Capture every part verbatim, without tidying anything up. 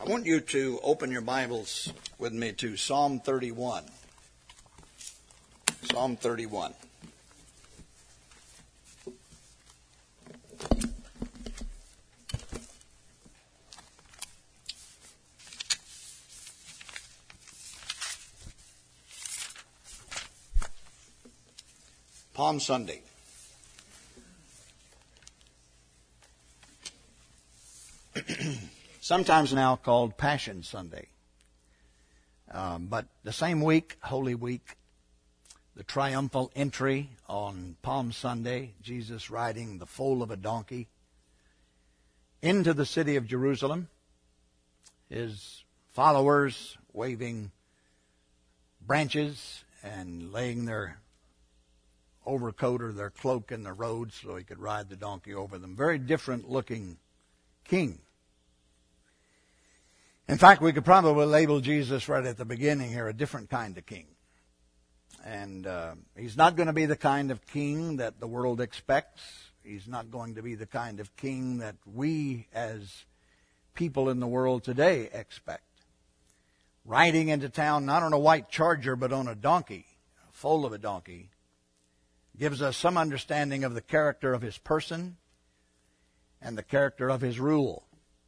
I want you to open your Bibles with me to Psalm thirty-one. Psalm thirty-one. Palm Sunday. Sometimes now called Passion Sunday. Um, but the same week, Holy Week, the triumphal entry on Palm Sunday, Jesus riding the foal of a donkey into the city of Jerusalem, his followers waving branches and laying their overcoat or their cloak in the road so he could ride the donkey over them. Very different looking king. In fact, we could probably label Jesus right at the beginning here a different kind of king. And uh, he's not going to be the kind of king that the world expects. He's not going to be the kind of king that we as people in the world today expect. Riding into town not on a white charger but on a donkey, a foal of a donkey, gives us some understanding of the character of his person and the character of his rule.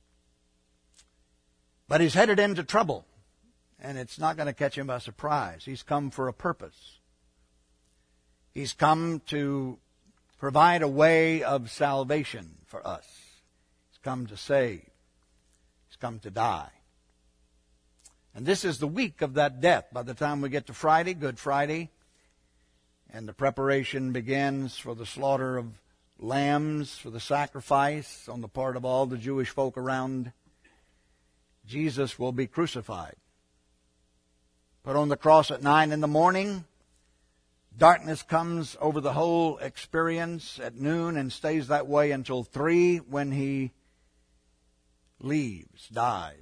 But he's headed into trouble, and it's not going to catch him by surprise. He's come for a purpose. He's come to provide a way of salvation for us. He's come to save. He's come to die. And this is the week of that death. By the time we get to Friday, Good Friday, and the preparation begins for the slaughter of lambs for the sacrifice on the part of all the Jewish folk around, Jesus will be crucified. Put on the cross at nine in the morning. Darkness comes over the whole experience at noon and stays that way until three when he leaves, dies.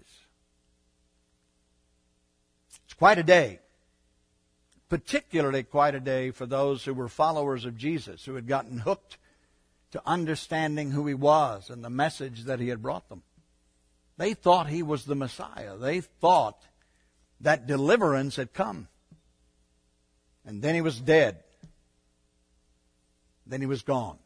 It's quite a day. Particularly quite a day for those who were followers of Jesus, who had gotten hooked to understanding who he was and the message that he had brought them. They thought he was the Messiah. They thought that deliverance had come. And then he was dead. Then he was gone.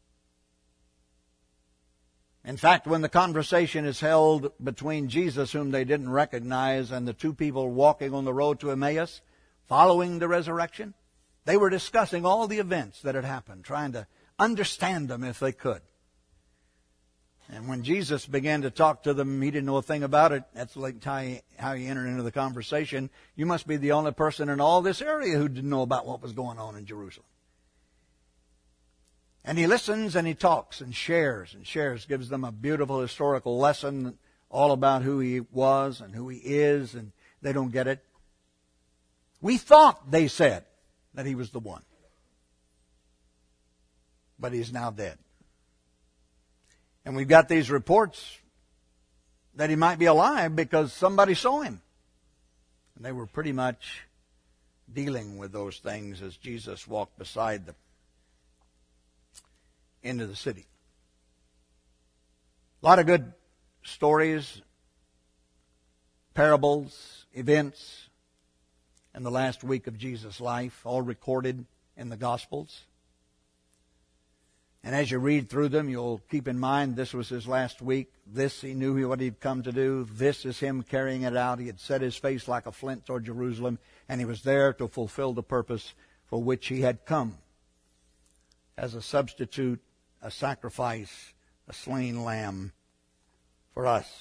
In fact, when the conversation is held between Jesus, whom they didn't recognize, and the two people walking on the road to Emmaus, following the resurrection, they were discussing all the events that had happened, trying to understand them if they could. And when Jesus began to talk to them, he didn't know a thing about it. That's like how he, how he entered into the conversation. You must be the only person in all this area who didn't know about what was going on in Jerusalem. And he listens and he talks and shares and shares, gives them a beautiful historical lesson all about who he was and who he is, and they don't get it. We thought, they said, that he was the one. But he's now dead. And we've got these reports that he might be alive because somebody saw him. And they were pretty much dealing with those things as Jesus walked beside them into the city. A lot of good stories, parables, events in the last week of Jesus' life, all recorded in the Gospels. And as you read through them, you'll keep in mind this was his last week. This, he knew what he'd come to do. This is him carrying it out. He had set his face like a flint toward Jerusalem, and he was there to fulfill the purpose for which he had come. As a substitute, a sacrifice, a slain lamb for us.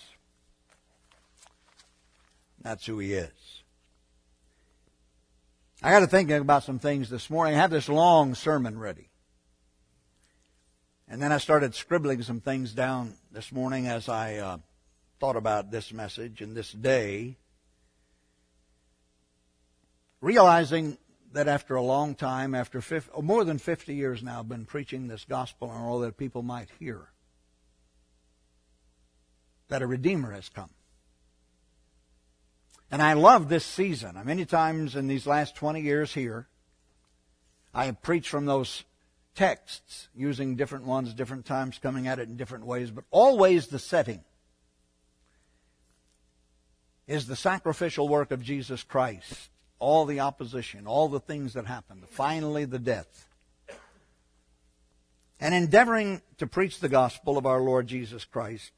That's who he is. I got to think about some things this morning. I had this long sermon ready. And then I started scribbling some things down this morning as I uh, thought about this message and this day, realizing that after a long time, after fifty, oh, more than fifty years now, I've been preaching this gospel in order that people might hear that a Redeemer has come. And I love this season. Many times in these last twenty years here, I have preached from those texts, using different ones, different times, coming at it in different ways, but always the setting is the sacrificial work of Jesus Christ. All the opposition, all the things that happened, finally the death. And endeavoring to preach the gospel of our Lord Jesus Christ,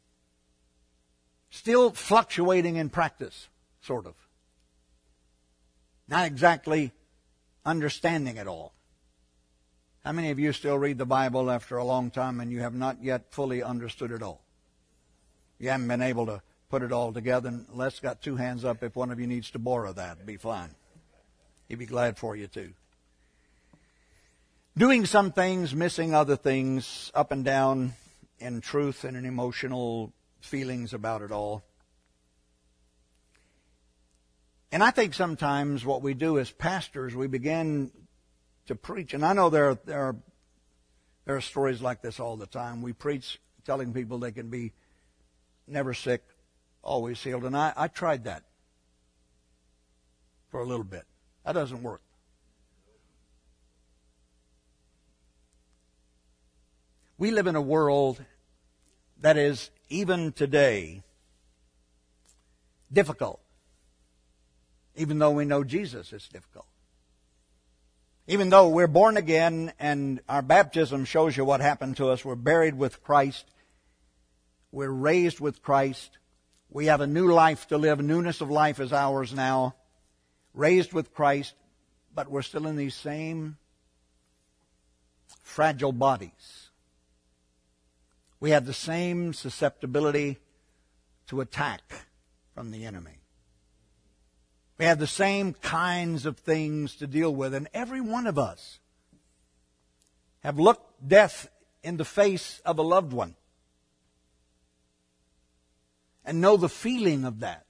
still fluctuating in practice, sort of. Not exactly understanding it all. How many of you still read the Bible after a long time and you have not yet fully understood it all? You haven't been able to put it all together. And Les got two hands up. If one of you needs to borrow that, it'd be fine. He'd be glad for you too. Doing some things, missing other things, up and down in truth and in emotional feelings about it all. And I think sometimes what we do as pastors, we begin to preach. And I know there are, there are, there are stories like this all the time. We preach telling people they can be never sick, always healed. And I, I tried that for a little bit. That doesn't work. We live in a world that is, even today, difficult. Even though we know Jesus, it's difficult. Even though we're born again and our baptism shows you what happened to us, we're buried with Christ, we're raised with Christ, we have a new life to live, newness of life is ours now, raised with Christ, but we're still in these same fragile bodies. We have the same susceptibility to attack from the enemy. We have the same kinds of things to deal with, and every one of us have looked death in the face of a loved one and know the feeling of that,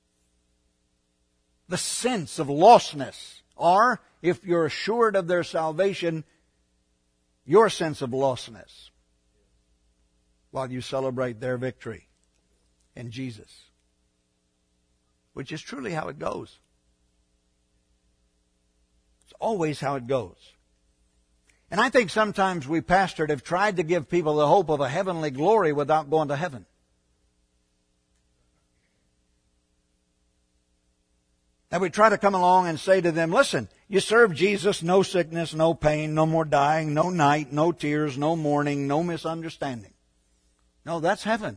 the sense of lostness, or if you're assured of their salvation, your sense of lostness, while you celebrate their victory in Jesus, which is truly how it goes. It's always how it goes. And I think sometimes we pastors have tried to give people the hope of a heavenly glory without going to heaven. And we try to come along and say to them, listen, you serve Jesus, no sickness, no pain, no more dying, no night, no tears, no mourning, no misunderstanding. No, that's heaven.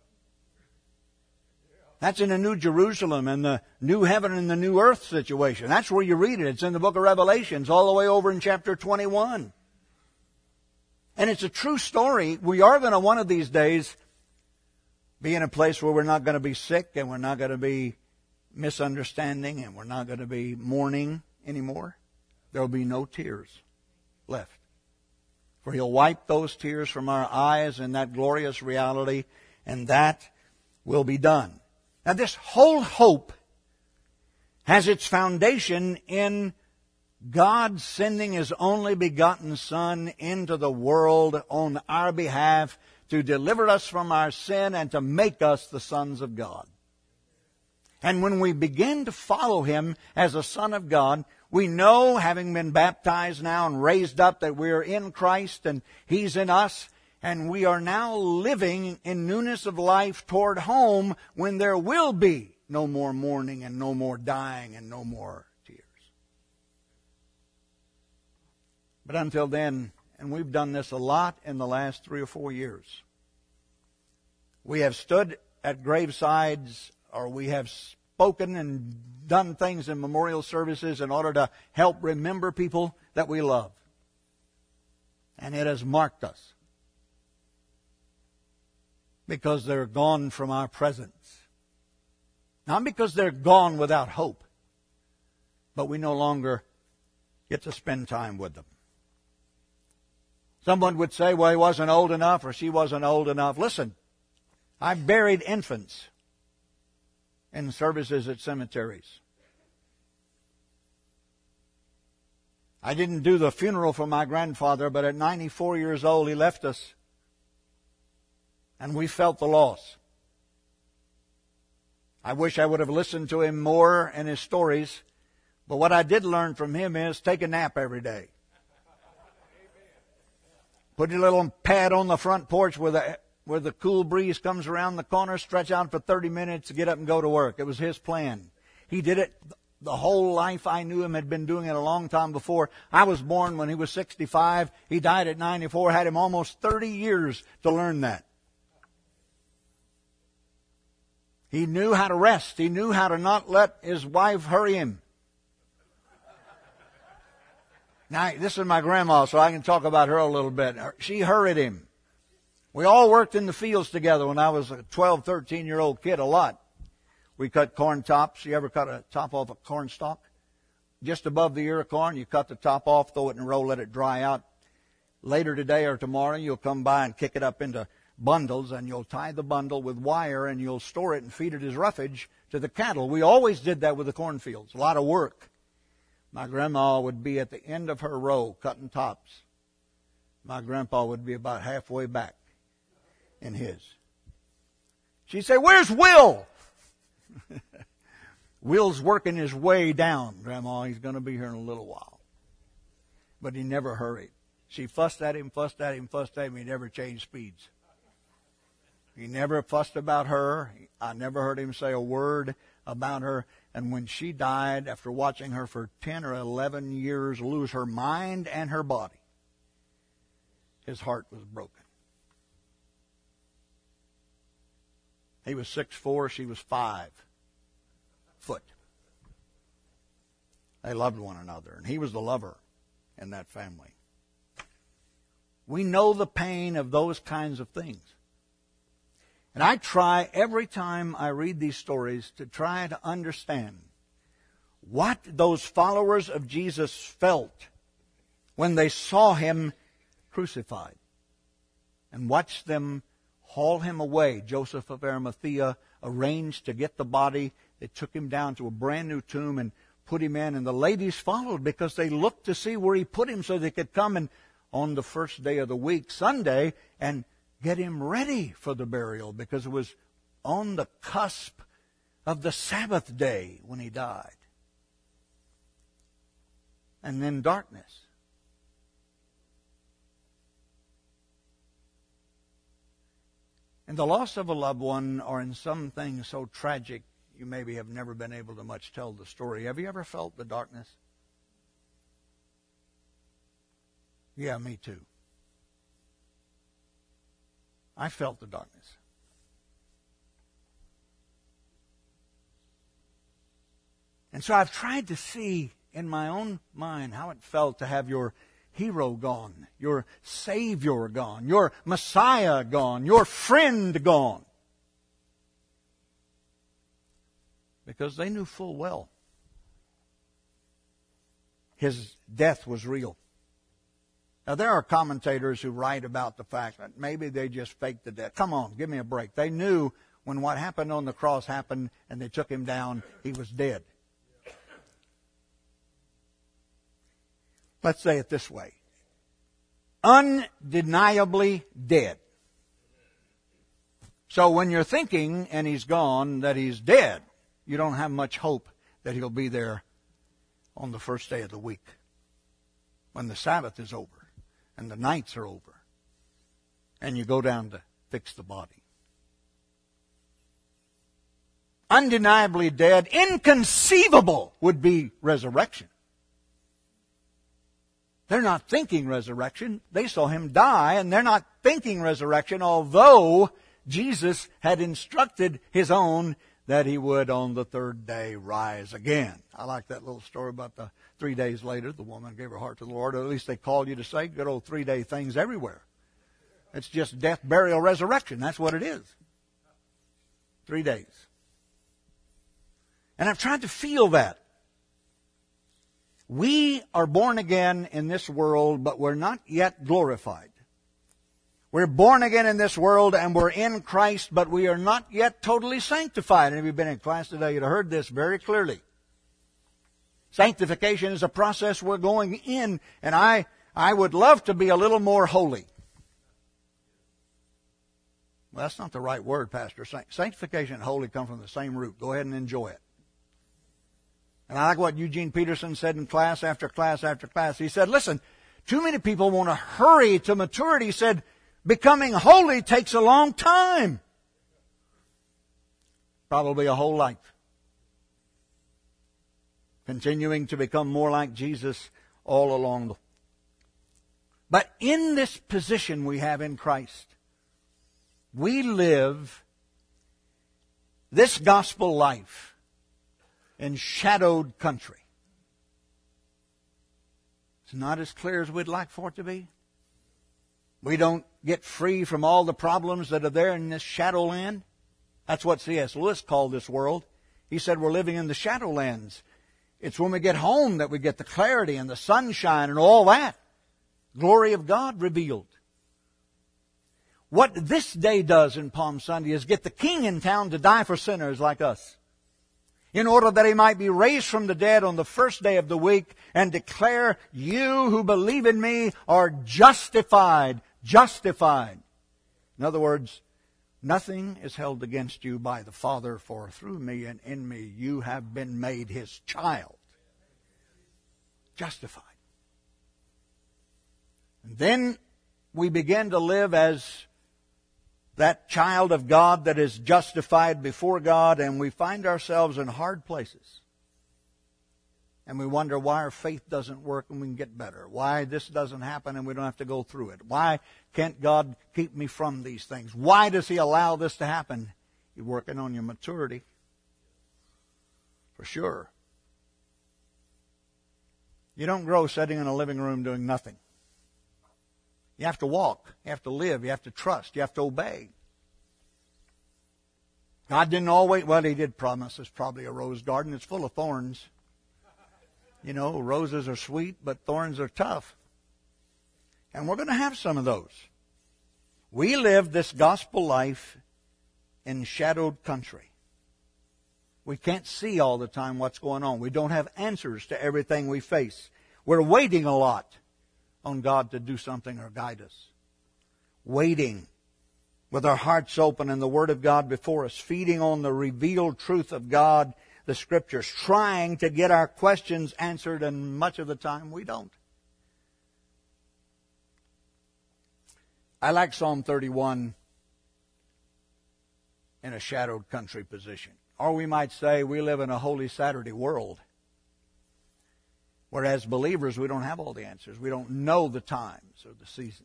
That's in the New Jerusalem and the new heaven and the new earth situation. That's where you read it. It's in the book of Revelations, all the way over in chapter twenty-one. And it's a true story. We are going to one of these days be in a place where we're not going to be sick and we're not going to be misunderstanding and we're not going to be mourning anymore. There will be no tears left. For He'll wipe those tears from our eyes in that glorious reality, and that will be done. Now, this whole hope has its foundation in God sending His only begotten Son into the world on our behalf to deliver us from our sin and to make us the sons of God. And when we begin to follow Him as a Son of God, we know, having been baptized now and raised up, that we're in Christ and He's in us. And we are now living in newness of life toward home when there will be no more mourning and no more dying and no more tears. But until then, and we've done this a lot in the last three or four years, we have stood at gravesides, or we have spoken and done things in memorial services in order to help remember people that we love. And it has marked us, because they're gone from our presence. Not because they're gone without hope, but we no longer get to spend time with them. Someone would say, well, he wasn't old enough or she wasn't old enough. Listen, I've buried infants in services at cemeteries. I didn't do the funeral for my grandfather, but at ninety-four years old, he left us. And we felt the loss. I wish I would have listened to him more and his stories. But what I did learn from him is take a nap every day. Put your little pad on the front porch with a where the cool breeze comes around the corner, stretch out for thirty minutes, get up and go to work. It was his plan. He did it the whole life I knew him, had been doing it a long time before. I was born when he was sixty-five. He died at ninety-four. Had him almost thirty years to learn that. He knew how to rest. He knew how to not let his wife hurry him. Now, this is my grandma, so I can talk about her a little bit. She hurried him. We all worked in the fields together when I was a twelve, thirteen-year-old kid, a lot. We cut corn tops. You ever cut a top off a corn stalk? Just above the ear of corn, you cut the top off, throw it in a row, let it dry out. Later today or tomorrow, you'll come by and kick it up into bundles, and you'll tie the bundle with wire, and you'll store it and feed it as roughage to the cattle. We always did that with the cornfields. A lot of work. My grandma would be at the end of her row cutting tops. My grandpa would be about halfway back in his. She'd say, "Where's Will?" Will's working his way down, Grandma. He's going to be here in a little while. But he never hurried. She fussed at him, fussed at him, fussed at him. He never changed speeds. He never fussed about her. I never heard him say a word about her. And when she died, after watching her for ten or eleven years lose her mind and her body, his heart was broken. He was six foot four, she was five foot. They loved one another, and he was the lover in that family. We know the pain of those kinds of things. And I try every time I read these stories to try to understand what those followers of Jesus felt when they saw him crucified and watched them haul him away. Joseph of Arimathea arranged to get the body. They took him down to a brand new tomb and put him in. And the ladies followed because they looked to see where he put him so they could come and on the first day of the week, Sunday, and get him ready for the burial, because it was on the cusp of the Sabbath day when he died. And then darkness. And the loss of a loved one, or in some things so tragic, you maybe have never been able to much tell the story. Have you ever felt the darkness? Yeah, me too. I felt the darkness. And so I've tried to see in my own mind how it felt to have your hero gone, your Savior gone, your Messiah gone, your friend gone. Because they knew full well his death was real. Now, there are commentators who write about the fact that maybe they just faked the death. Come on, give me a break. They knew when what happened on the cross happened and they took him down, he was dead. Let's say it this way. Undeniably dead. So when you're thinking, and he's gone, that he's dead, you don't have much hope that he'll be there on the first day of the week, when the Sabbath is over and the nights are over, and you go down to fix the body. Undeniably dead, inconceivable would be resurrection. They're not thinking resurrection. They saw him die, and they're not thinking resurrection, although Jesus had instructed his own that he would on the third day rise again. I like that little story about the three days later, the woman gave her heart to the Lord. Or at least they called you to say good old three-day things everywhere. It's just death, burial, resurrection. That's what it is. Three days. And I've tried to feel that. We are born again in this world, but we're not yet glorified. We're born again in this world and we're in Christ, but we are not yet totally sanctified. And if you've been in class today, you'd have heard this very clearly. Sanctification is a process we're going in, and I, I would love to be a little more holy. Well, that's not the right word, Pastor. Sanctification and holy come from the same root. Go ahead and enjoy it. And I like what Eugene Peterson said in class after class after class. He said, listen, too many people want to hurry to maturity. He said, Becoming holy takes a long time. Probably a whole life. Continuing to become more like Jesus all along the way. But in this position we have in Christ, we live this gospel life in shadowed country. It's not as clear as we'd like for it to be. We don't get free from all the problems that are there in this shadowland. That's what C S Lewis called this world. He said we're living in the shadowlands. It's when we get home that we get the clarity and the sunshine and all that. Glory of God revealed. What this day does in Palm Sunday is get the King in town to die for sinners like us, in order that He might be raised from the dead on the first day of the week and declare, you who believe in me are justified, justified. In other words, nothing is held against you by the Father, for through me and in me you have been made His child. Justified. And then we begin to live as that child of God that is justified before God, and we find ourselves in hard places. And we wonder why our faith doesn't work and we can get better. Why this doesn't happen and we don't have to go through it. Why can't God keep me from these things? Why does He allow this to happen? You're working on your maturity. For sure. You don't grow sitting in a living room doing nothing. You have to walk. You have to live. You have to trust. You have to obey. God didn't always, well, He did promise us probably a rose garden. It's full of thorns. You know, roses are sweet, but thorns are tough. And we're going to have some of those. We live this gospel life in shadowed country. We can't see all the time what's going on. We don't have answers to everything we face. We're waiting a lot on God to do something or guide us. Waiting with our hearts open and the Word of God before us, feeding on the revealed truth of God, the Scriptures, trying to get our questions answered, and much of the time we don't. I like Psalm thirty-one in a shadowed country position. Or we might say we live in a Holy Saturday world. Whereas believers, we don't have all the answers. We don't know the times or the seasons.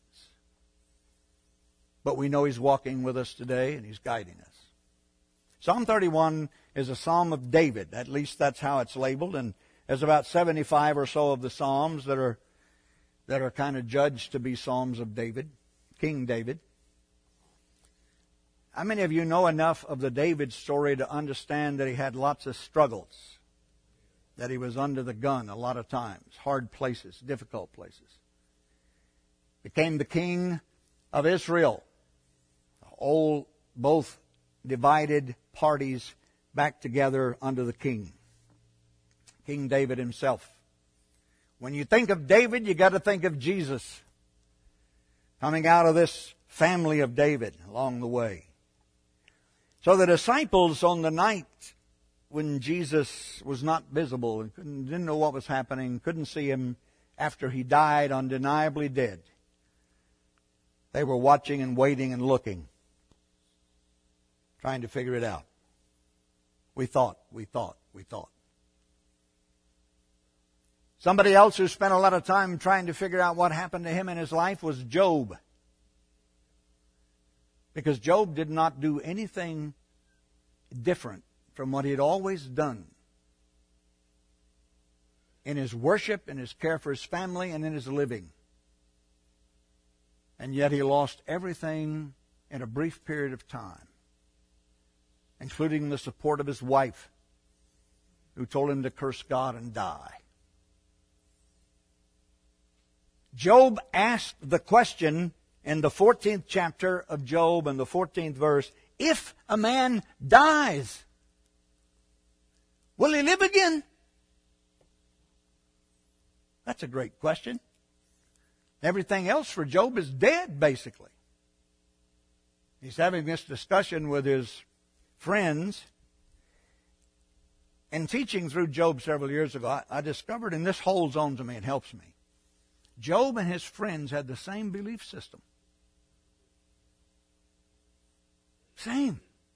But we know He's walking with us today and He's guiding us. Psalm thirty-one is a psalm of David. At least that's how it's labeled. And there's about seventy-five or so of the psalms that are that are kind of judged to be psalms of David, King David. How many of you know enough of the David story to understand that he had lots of struggles? That he was under the gun a lot of times, hard places, difficult places. Became the king of Israel. All, both divided parties back together under the king. King David himself. When you think of David, you got to think of Jesus. Coming out of this family of David along the way. So the disciples on the night when Jesus was not visible and couldn't, didn't know what was happening, couldn't see Him after He died, undeniably dead. They were watching and waiting and looking, trying to figure it out. We thought, we thought, we thought. Somebody else who spent a lot of time trying to figure out what happened to him in his life was Job. Because Job did not do anything different from what he had always done in his worship, in his care for his family, and in his living. And yet he lost everything in a brief period of time, including the support of his wife, who told him to curse God and die. Job asked the question in the fourteenth chapter of Job and the fourteenth verse, if a man dies, will he live again? That's a great question. Everything else for Job is dead, basically. He's having this discussion with his friends. In teaching through Job several years ago, I, I discovered, and this holds on to me and helps me, Job and his friends had the same belief system. Same.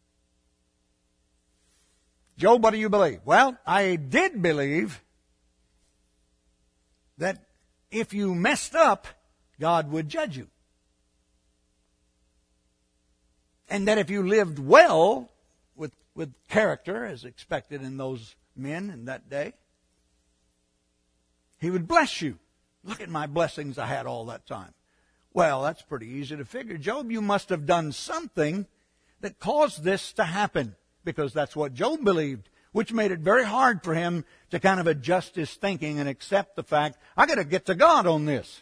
Job, what do you believe? Well, I did believe that if you messed up, God would judge you. And that if you lived well, with, with character, as expected in those men in that day, He would bless you. Look at my blessings I had all that time. Well, that's pretty easy to figure. Job, you must have done something that caused this to happen, because that's what Job believed, which made it very hard for him to kind of adjust his thinking and accept the fact, I got to get to God on this.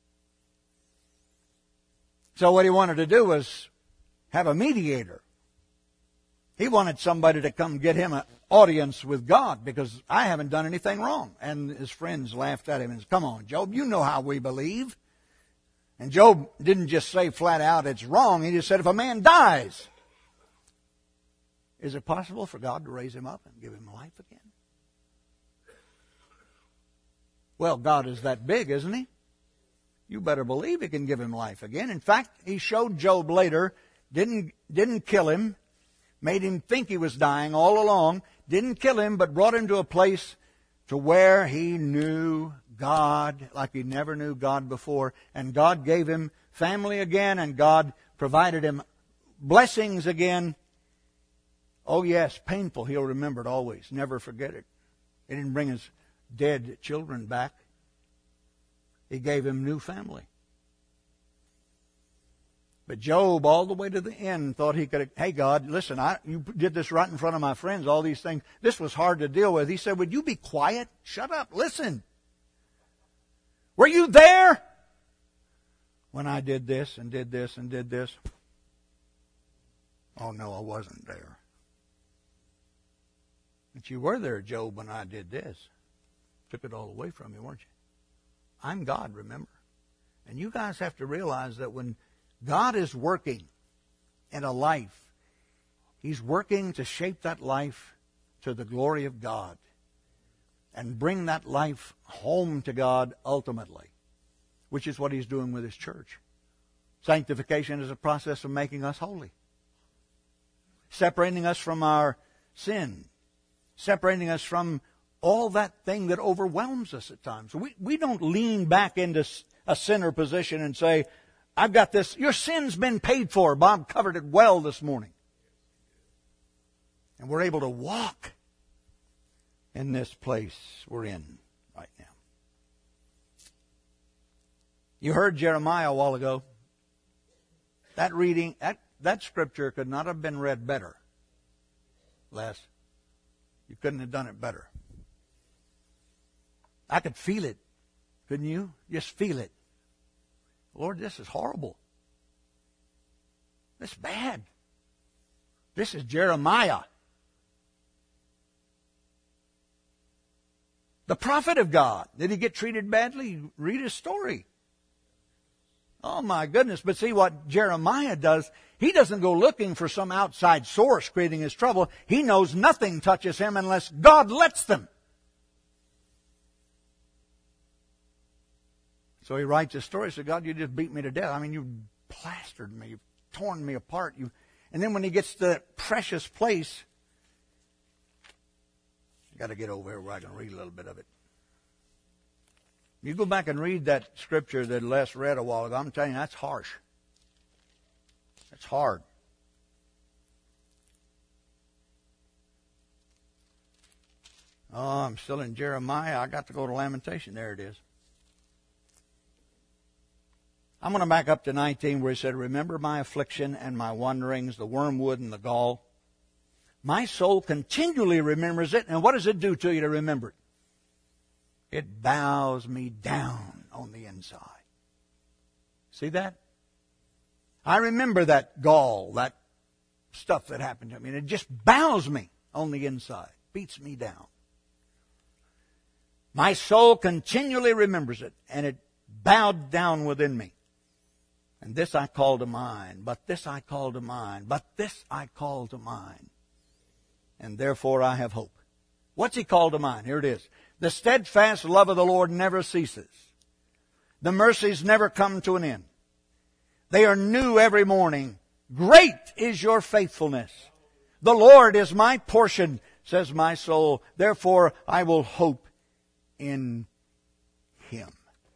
So what he wanted to do was have a mediator. He wanted somebody to come get him an audience with God, because I haven't done anything wrong. And his friends laughed at him and said, come on, Job, you know how we believe. And Job didn't just say flat out it's wrong. He just said, if a man dies, is it possible for God to raise him up and give him life again? Well, God is that big, isn't He? You better believe He can give him life again. In fact, He showed Job later, didn't, didn't kill him, made him think he was dying all along, didn't kill him, but brought him to a place to where he knew God like he never knew God before. And God gave him family again, and God provided him blessings again. Oh yes, painful. He'll remember it always. Never forget it. He didn't bring his dead children back. He gave him new family. But Job, all the way to the end, thought he could, hey God, listen, I, you did this right in front of my friends, all these things. This was hard to deal with. He said, would you be quiet? Shut up. Listen. Were you there when I did this and did this and did this? Oh no, I wasn't there. But you were there, Job, when I did this. Took it all away from you, weren't you? I'm God, remember? And you guys have to realize that when God is working in a life, He's working to shape that life to the glory of God and bring that life home to God ultimately, which is what He's doing with His church. Sanctification is a process of making us holy, separating us from our sin, separating us from all that thing that overwhelms us at times. We, we don't lean back into a sinner position and say, I've got this. Your sin's been paid for. Bob covered it well this morning. And we're able to walk in this place we're in right now. You heard Jeremiah a while ago. That reading, that, that scripture could not have been read better. Les, you couldn't have done it better. I could feel it. Couldn't you? Just feel it. Lord, this is horrible. This is bad. This is Jeremiah, the prophet of God. Did he get treated badly? Read his story. Oh my goodness. But see what Jeremiah does, he doesn't go looking for some outside source creating his trouble. He knows nothing touches him unless God lets them. So he writes a story. He said, God, you just beat me to death. I mean, you plastered me. You've torn me apart. You, and then when he gets to that precious place, I've got to get over here where I can read a little bit of it. You go back and read that scripture that Les read a while ago. I'm telling you, that's harsh. That's hard. Oh, I'm still in Jeremiah. I got to go to Lamentation. There it is. I'm going to back up to nineteen where he said, remember my affliction and my wanderings, the wormwood and the gall. My soul continually remembers it. And what does it do to you to remember it? It bows me down on the inside. See that? I remember that gall, that stuff that happened to me. And it just bows me on the inside. Beats me down. My soul continually remembers it. And it bowed down within me. And this I call to mind, but this I call to mind, but this I call to mind. And therefore I have hope. What's he called to mind? Here it is. The steadfast love of the Lord never ceases. The mercies never come to an end. They are new every morning. Great is your faithfulness. The Lord is my portion, says my soul. Therefore I will hope in Him.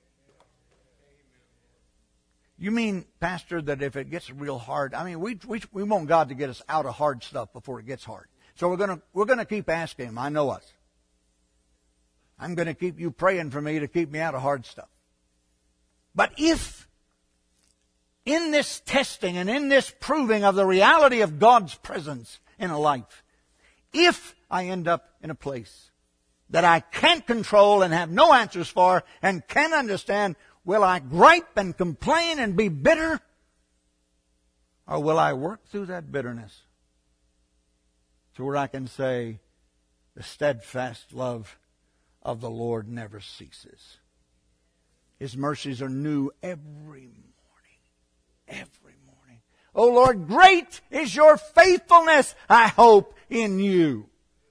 You mean, Pastor, that if it gets real hard, I mean, we we we want God to get us out of hard stuff before it gets hard. So we're gonna we're gonna keep asking Him. I know us. I'm gonna keep you praying for me to keep me out of hard stuff. But if in this testing and in this proving of the reality of God's presence in a life, if I end up in a place that I can't control and have no answers for and can't understand, will I gripe and complain and be bitter? Or will I work through that bitterness to where I can say, the steadfast love of the Lord never ceases. His mercies are new every morning. Every morning. Oh Lord, great is your faithfulness. I hope in you.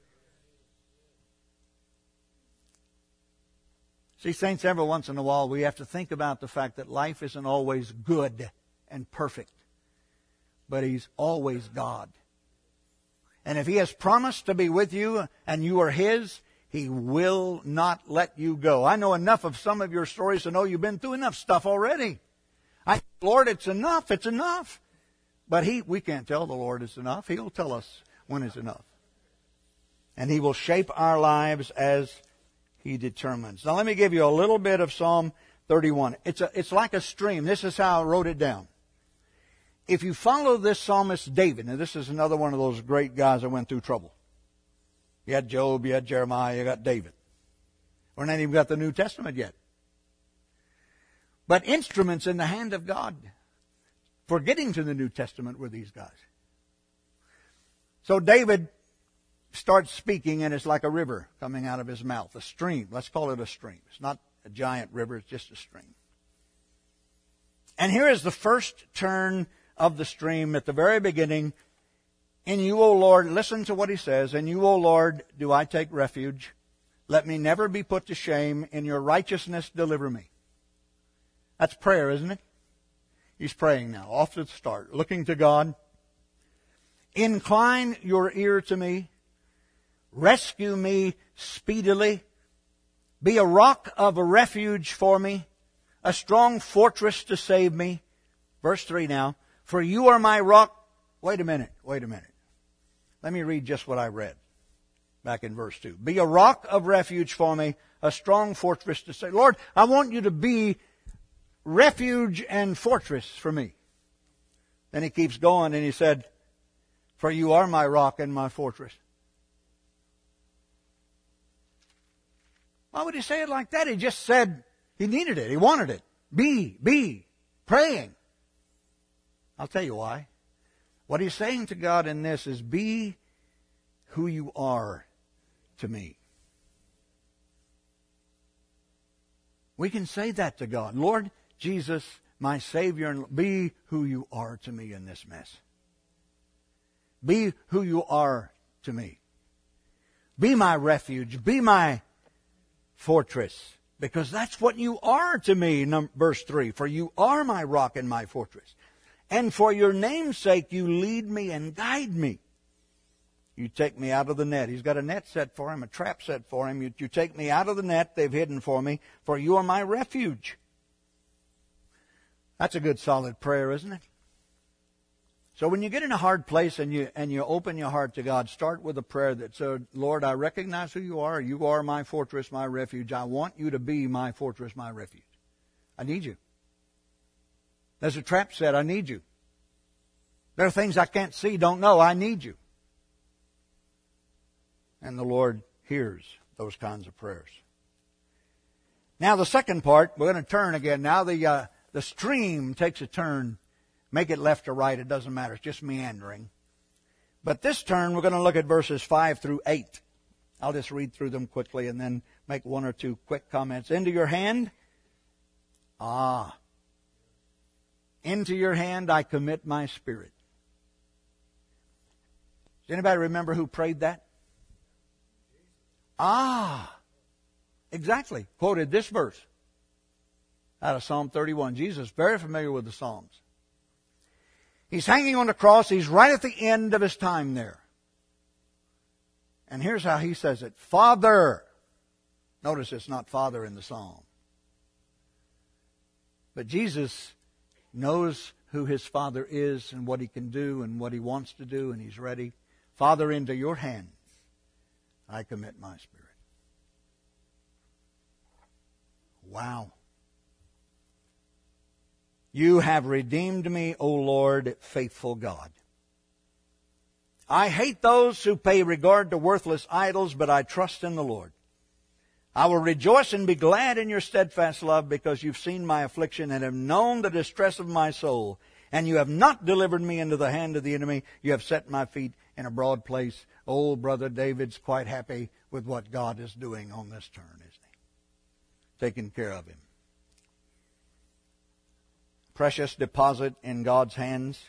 See, saints, every once in a while we have to think about the fact that life isn't always good and perfect. But He's always God. And if He has promised to be with you and you are His, He will not let you go. I know enough of some of your stories to know you've been through enough stuff already. I, Lord, it's enough, it's enough. But He, we can't tell the Lord it's enough. He'll tell us when it's enough. And He will shape our lives as He determines. Now let me give you a little bit of Psalm thirty-one. It's a, it's like a stream. This is how I wrote it down. If you follow this psalmist David, and this is another one of those great guys that went through trouble. You had Job, you had Jeremiah, you got David. We're not even got the New Testament yet. But instruments in the hand of God for getting to the New Testament were these guys. So David starts speaking, and it's like a river coming out of his mouth, a stream. Let's call it a stream. It's not a giant river, it's just a stream. And here is the first turn of the stream at the very beginning. In you, O Lord, listen to what he says. In you, O Lord, do I take refuge. Let me never be put to shame. In your righteousness, deliver me. That's prayer, isn't it? He's praying now, off to the start, looking to God. Incline your ear to me. Rescue me speedily. Be a rock of a refuge for me, a strong fortress to save me. Verse three now. For you are my rock. Wait a minute, wait a minute. Let me read just what I read back in verse two. Be a rock of refuge for me, a strong fortress to save. Lord, I want you to be refuge and fortress for me. Then he keeps going and he said, for you are my rock and my fortress. Why would he say it like that? He just said he needed it. He wanted it. Be, be, praying. I'll tell you why. What he's saying to God in this is, be who you are to me. We can say that to God. Lord Jesus, my Savior, and be who you are to me in this mess. Be who you are to me. Be my refuge. Be my fortress. Because that's what you are to me, verse three. For you are my rock and my fortress. And for your name's sake, you lead me and guide me. You take me out of the net. He's got a net set for him, a trap set for him. You, you take me out of the net they've hidden for me, for you are my refuge. That's a good solid prayer, isn't it? So when you get in a hard place and you and you open your heart to God, start with a prayer that says, Lord, I recognize who you are. You are my fortress, my refuge. I want you to be my fortress, my refuge. I need you. There's a trap set. I need you. There are things I can't see, don't know. I need you. And the Lord hears those kinds of prayers. Now the second part, we're going to turn again. Now the uh, the stream takes a turn. Make it left or right, it doesn't matter. It's just meandering. But this turn, we're going to look at verses five through eight. I'll just read through them quickly and then make one or two quick comments. Into your hand, ah, into your hand I commit my spirit. Does anybody remember who prayed that? Ah, exactly. Quoted this verse out of Psalm thirty-one. Jesus, very familiar with the Psalms. He's hanging on the cross. He's right at the end of his time there. And here's how he says it. Father. Notice it's not Father in the psalm. But Jesus knows who his Father is and what he can do and what he wants to do, and he's ready. Father, into your hands I commit my spirit. Wow. You have redeemed me, O Lord, faithful God. I hate those who pay regard to worthless idols, but I trust in the Lord. I will rejoice and be glad in your steadfast love, because you've seen my affliction and have known the distress of my soul. And you have not delivered me into the hand of the enemy. You have set my feet in a broad place. Old brother David's quite happy with what God is doing on this turn, isn't he? Taking care of him. Precious deposit in God's hands.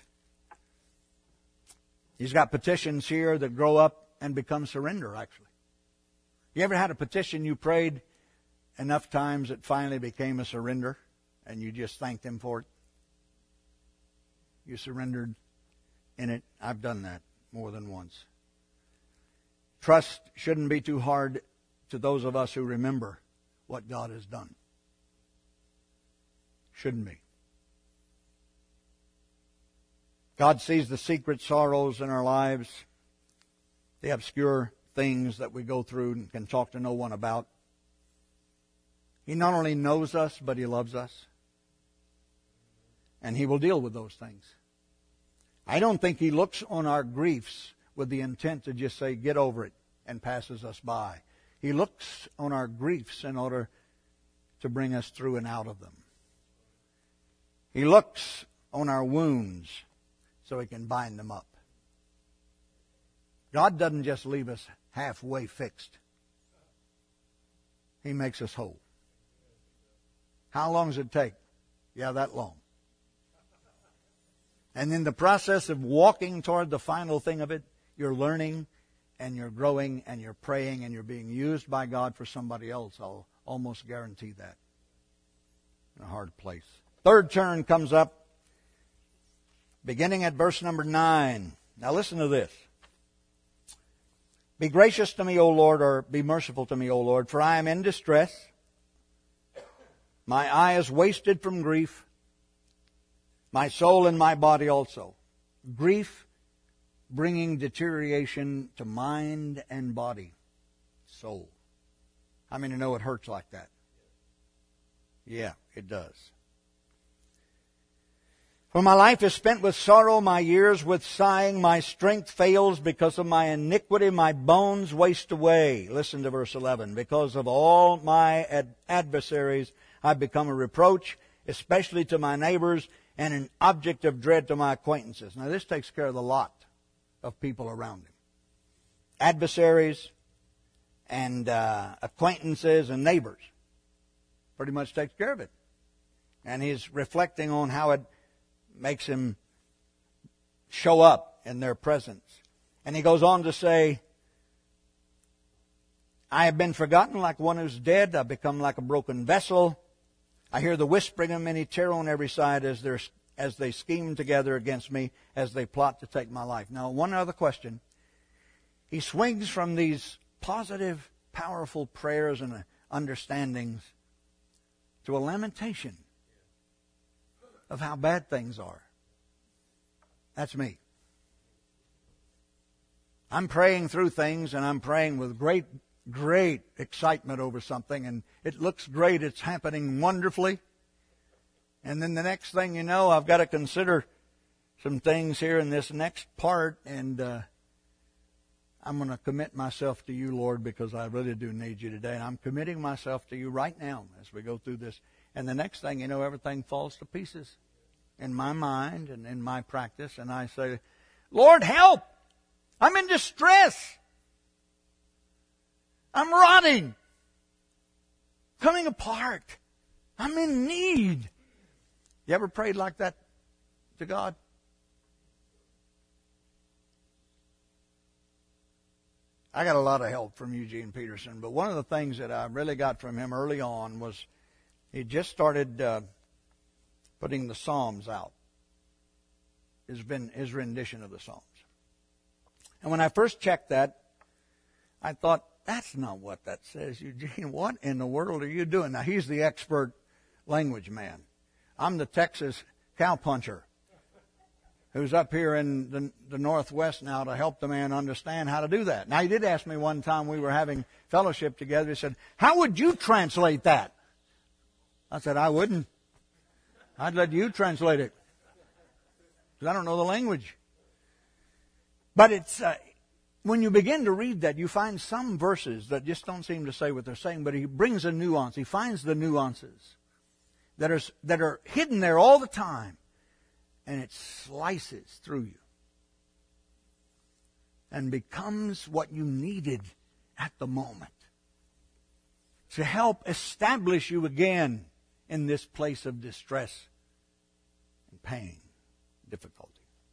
He's got petitions here that grow up and become surrender, actually. You ever had a petition you prayed enough times it finally became a surrender and you just thanked him for it? You surrendered in it. I've done that more than once. Trust shouldn't be too hard to those of us who remember what God has done. Shouldn't be. God sees the secret sorrows in our lives, the obscure things that we go through and can talk to no one about. He not only knows us, but he loves us. And he will deal with those things. I don't think he looks on our griefs with the intent to just say, get over it, and passes us by. He looks on our griefs in order to bring us through and out of them. He looks on our wounds so he can bind them up. God doesn't just leave us halfway fixed. He makes us whole. How long does it take? Yeah, that long. And in the process of walking toward the final thing of it, you're learning and you're growing and you're praying and you're being used by God for somebody else. I'll almost guarantee that. In a hard place. Third turn comes up, beginning at verse number nine. Now listen to this. Be gracious to me, O Lord, or be merciful to me, O Lord, for I am in distress. My eye is wasted from grief, my soul and my body also. Grief bringing deterioration to mind and body, soul. How many know it hurts like that? Yeah, it does. For my life is spent with sorrow, my years with sighing, my strength fails because of my iniquity, my bones waste away. Listen to verse eleven. Because of all my ad- adversaries, I've become a reproach, especially to my neighbors, and an object of dread to my acquaintances. Now this takes care of the lot of people around him. Adversaries and uh, acquaintances and neighbors. Pretty much takes care of it. And he's reflecting on how it makes him show up in their presence. And he goes on to say, I have been forgotten like one who's dead. I've become like a broken vessel. I hear the whispering of many terror on every side as, as they scheme together against me, as they plot to take my life. Now, one other question. He swings from these positive, powerful prayers and understandings to a lamentation of how bad things are. That's me. I'm praying through things, and I'm praying with great, great excitement over something, and it looks great. It's happening wonderfully. And then the next thing you know, I've got to consider some things here in this next part, and uh, I'm going to commit myself to you, Lord, because I really do need you today. And I'm committing myself to you right now as we go through this. And the next thing you know, everything falls to pieces in my mind and in my practice. And I say, Lord, help! I'm in distress. I'm rotting. Coming apart. I'm in need. You ever prayed like that to God? I got a lot of help from Eugene Peterson, but one of the things that I really got from him early on was he just started uh, putting the Psalms out. has been his rendition of the Psalms. And when I first checked that, I thought, that's not what that says, Eugene. What in the world are you doing? Now, he's the expert language man. I'm the Texas cowpuncher who's up here in the, the Northwest now to help the man understand how to do that. Now, he did ask me one time we were having fellowship together. He said, how would you translate that? I said, I wouldn't. I'd let you translate it, because I don't know the language. But it's uh, when you begin to read that, you find some verses that just don't seem to say what they're saying, but he brings a nuance. He finds the nuances that are, that are hidden there all the time, and it slices through you and becomes what you needed at the moment to help establish you again in this place of distress and pain, difficulty.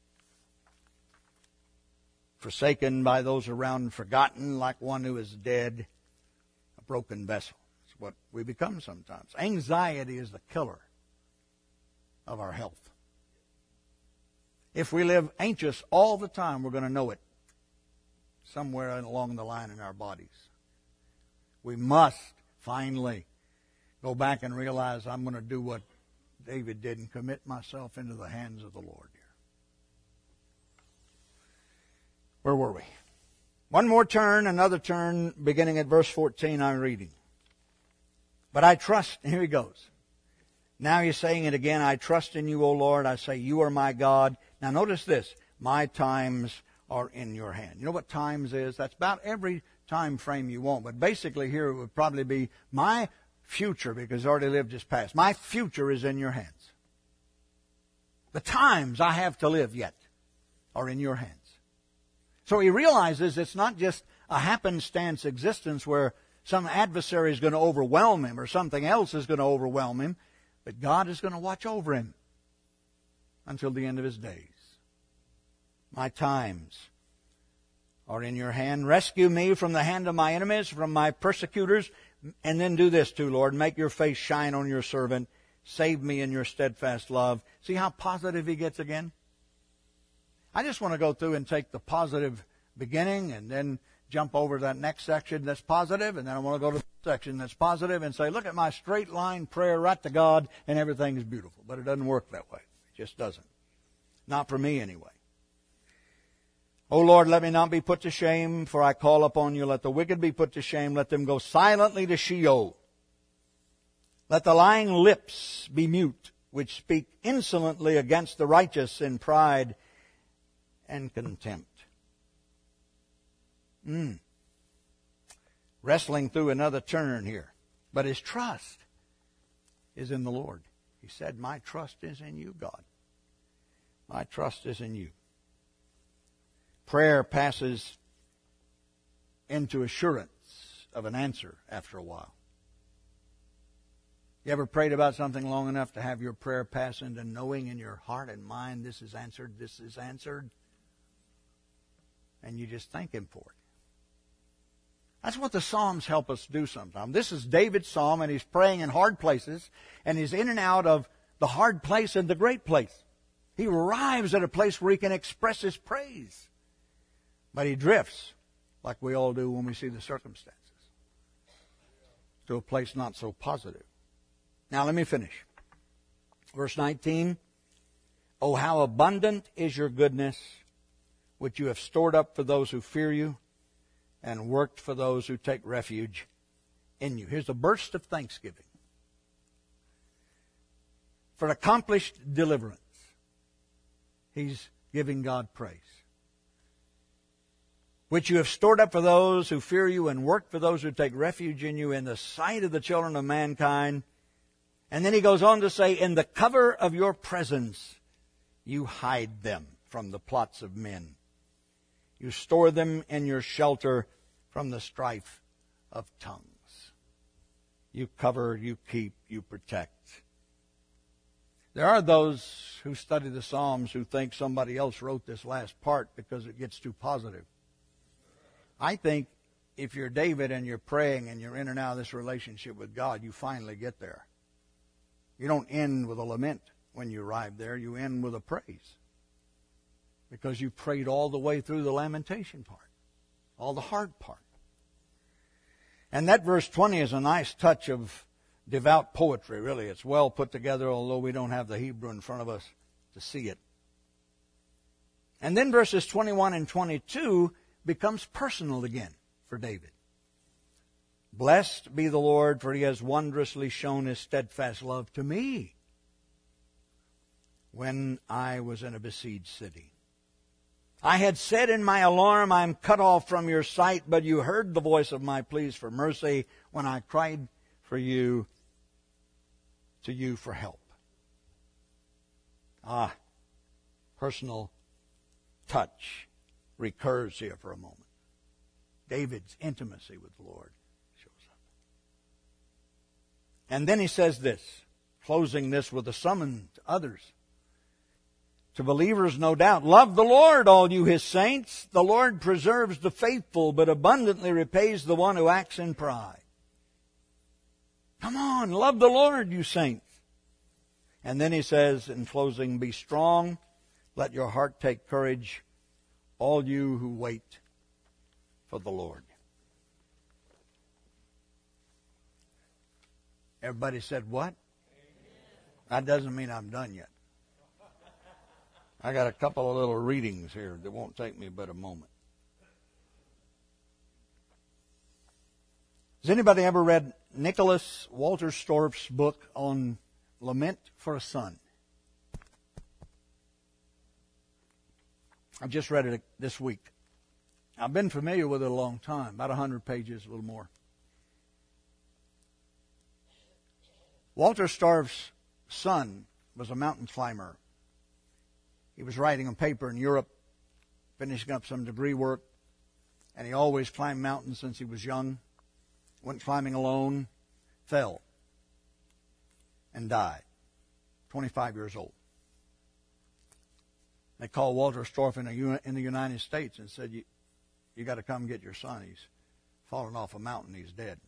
Forsaken by those around, forgotten like one who is dead, a broken vessel. It's what we become sometimes. Anxiety is the killer of our health. If we live anxious all the time, we're going to know it somewhere along the line in our bodies. We must finally go back and realize I'm going to do what David did and commit myself into the hands of the Lord here. Where were we? One more turn, another turn, beginning at verse fourteen, I'm reading. But I trust, here he goes. Now he's saying it again, I trust in you, O Lord. I say, you are my God. Now notice this, my times are in your hand. You know what times is? That's about every time frame you want. But basically here it would probably be my future, because already lived his past. My future is in your hands. The times I have to live yet are in your hands. So he realizes it's not just a happenstance existence where some adversary is going to overwhelm him or something else is going to overwhelm him, but God is going to watch over him until the end of his days. My times are in your hand. Rescue me from the hand of my enemies, from my persecutors. And then do this too, Lord. Make your face shine on your servant. Save me in your steadfast love. See how positive he gets again? I just want to go through and take the positive beginning and then jump over to that next section that's positive, and then I want to go to the section that's positive and say, look at my straight line prayer right to God, and everything is beautiful. But it doesn't work that way. It just doesn't. Not for me anyway. O Lord, let me not be put to shame, for I call upon you. Let the wicked be put to shame. Let them go silently to Sheol. Let the lying lips be mute, which speak insolently against the righteous in pride and contempt. Mm. Wrestling through another turn here. But his trust is in the Lord. He said, my trust is in you, God. My trust is in you. Prayer passes into assurance of an answer after a while. You ever prayed about something long enough to have your prayer pass into knowing in your heart and mind, this is answered, this is answered? And you just thank him for it. That's what the Psalms help us do sometimes. This is David's psalm, and he's praying in hard places, and he's in and out of the hard place and the great place. He arrives at a place where he can express his praise. But he drifts, like we all do when we see the circumstances, to a place not so positive. Now let me finish. Verse nineteen, oh, how abundant is your goodness, which you have stored up for those who fear you, and worked for those who take refuge in you. Here's a burst of thanksgiving for accomplished deliverance. He's giving God praise. Which you have stored up for those who fear you, and worked for those who take refuge in you, in the sight of the children of mankind. And then he goes on to say, in the cover of your presence you hide them from the plots of men. You store them in your shelter from the strife of tongues. You cover, you keep, you protect. There are those who study the Psalms who think somebody else wrote this last part because it gets too positive. I think if you're David and you're praying and you're in and out of this relationship with God, you finally get there. You don't end with a lament when you arrive there. You end with a praise. because you prayed all the way through the lamentation part, all the hard part. And that verse twenty is a nice touch of devout poetry, really. It's well put together, although we don't have the Hebrew in front of us to see it. And then verses twenty-one and twenty-two becomes personal again for David. Blessed be the Lord, for he has wondrously shown his steadfast love to me when I was in a besieged city. I had said in my alarm, I am cut off from your sight, but you heard the voice of my pleas for mercy when I cried for you, to you for help. Ah, personal touch recurs here for a moment. David's intimacy with the Lord shows up. And then he says this, closing this with a summons to others. To believers, no doubt, love the Lord, all you his saints. The Lord preserves the faithful, but abundantly repays the one who acts in pride. Come on, love the Lord, you saints. And then he says in closing, be strong, let your heart take courage, all you who wait for the Lord. Everybody said what? That doesn't mean I'm done yet. I got a couple of little readings here that won't take me but a moment. Has anybody ever read Nicholas Walterstorff's book on Lament for a Son? I just read it this week. I've been familiar with it a long time, about one hundred pages, a little more. Walterstorff's son was a mountain climber. He was writing on paper in Europe, finishing up some degree work, and he always climbed mountains since he was young. Went climbing alone, fell, and died, twenty-five years old. They called Walterstorff in, a, in the United States and said, you, you got to come get your son. He's fallen off a mountain. He's dead.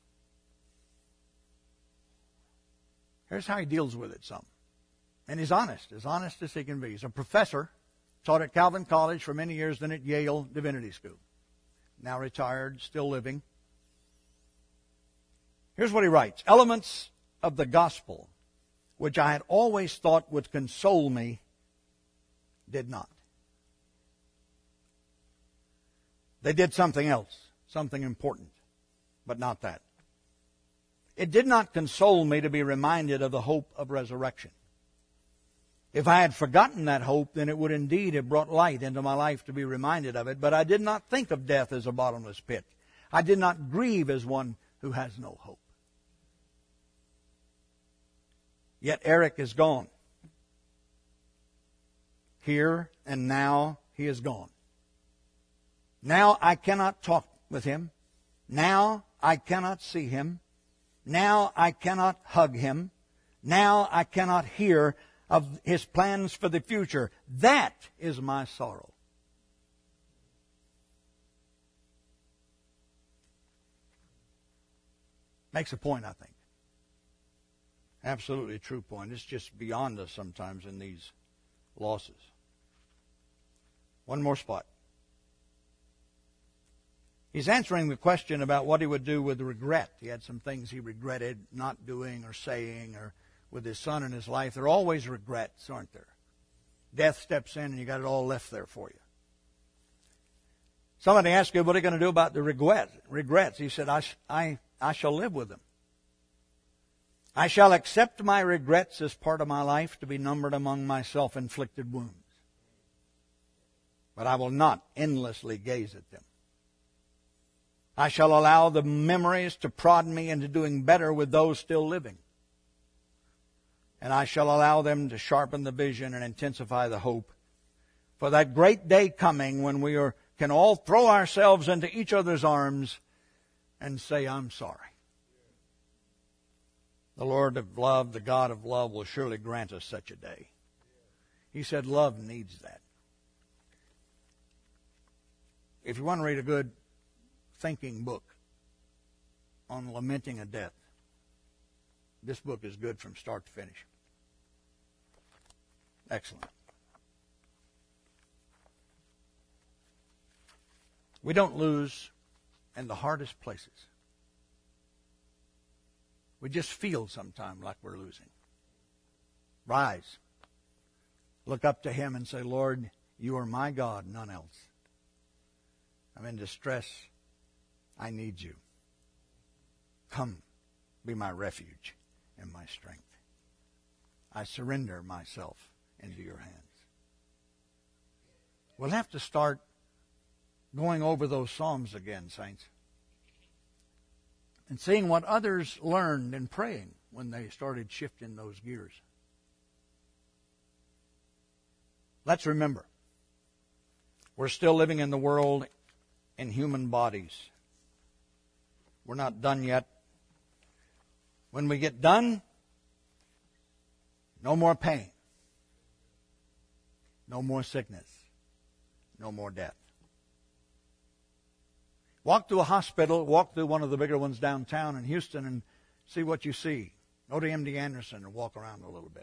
Here's how he deals with it some. And he's honest, as honest as he can be. He's a professor, taught at Calvin College for many years, then at Yale Divinity School. Now retired, still living. Here's what he writes. Elements of the gospel, which I had always thought would console me, did not. They did something else, something important, but not that. It did not console me to be reminded of the hope of resurrection. If I had forgotten that hope, then it would indeed have brought light into my life to be reminded of it. But I did not think of death as a bottomless pit. I did not grieve as one who has no hope. Yet Eric is gone. Here and now he is gone. Now I cannot talk with him. Now I cannot see him. Now I cannot hug him. Now I cannot hear of his plans for the future. That is my sorrow. Makes a point, I think. Absolutely a true point. It's just beyond us sometimes in these losses. One more spot. He's answering the question about what he would do with regret. He had some things he regretted not doing or saying or with his son in his life. There are always regrets, aren't there? Death steps in and you got it all left there for you. Somebody asked him, what are you going to do about the regret, regrets? He said, I, I, I shall live with them. I shall accept my regrets as part of my life to be numbered among my self-inflicted wounds. But I will not endlessly gaze at them. I shall allow the memories to prod me into doing better with those still living. And I shall allow them to sharpen the vision and intensify the hope for that great day coming when we are, can all throw ourselves into each other's arms and say, I'm sorry. The Lord of love, the God of love, will surely grant us such a day. He said love needs that. If you want to read a good thinking book on lamenting a death, this book is good from start to finish. Excellent. We don't lose in the hardest places. We just feel sometimes like we're losing. Rise. Look up to Him and say, Lord, You are my God, none else. I'm in distress. I need You. Come, be my refuge and my strength. I surrender myself into Your hands. We'll have to start going over those Psalms again, saints, and seeing what others learned in praying when they started shifting those gears. Let's remember, we're still living in the world in human bodies. We're not done yet. When we get done, no more pain, no more sickness, no more death. Walk through a hospital, walk through one of the bigger ones downtown in Houston and see what you see. Go to M D Anderson and walk around a little bit.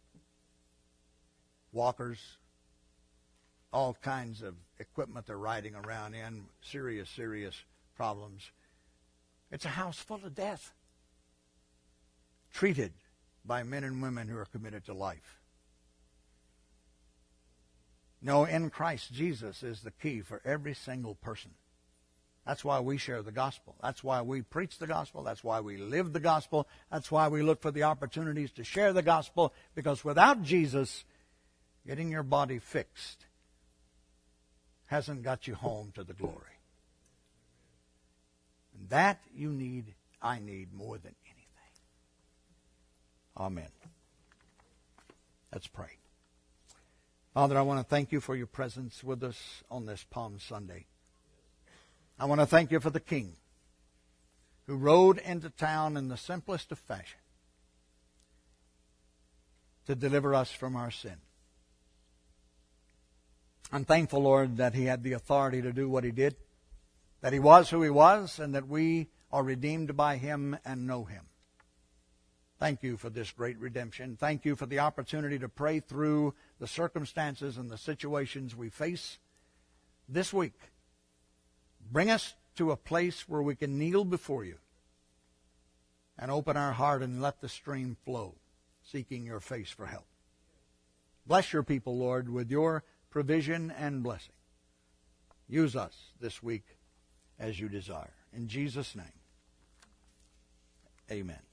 Walkers, all kinds of equipment they're riding around in, serious, serious problems. It's a house full of death, treated by men and women who are committed to life. No, in Christ Jesus is the key for every single person. That's why we share the gospel. That's why we preach the gospel. That's why we live the gospel. That's why we look for the opportunities to share the gospel. Because without Jesus, getting your body fixed hasn't got you home to the glory. And that you need, I need more than anything. Amen. Let's pray. Father, I want to thank You for Your presence with us on this Palm Sunday. I want to thank You for the King who rode into town in the simplest of fashion to deliver us from our sin. I'm thankful, Lord, that He had the authority to do what He did, that He was who He was, and that we are redeemed by Him and know Him. Thank You for this great redemption. Thank You for the opportunity to pray through the circumstances and the situations we face this week. Bring us to a place where we can kneel before You and open our heart and let the stream flow, seeking Your face for help. Bless Your people, Lord, with Your provision and blessing. Use us this week as You desire. In Jesus' name, amen.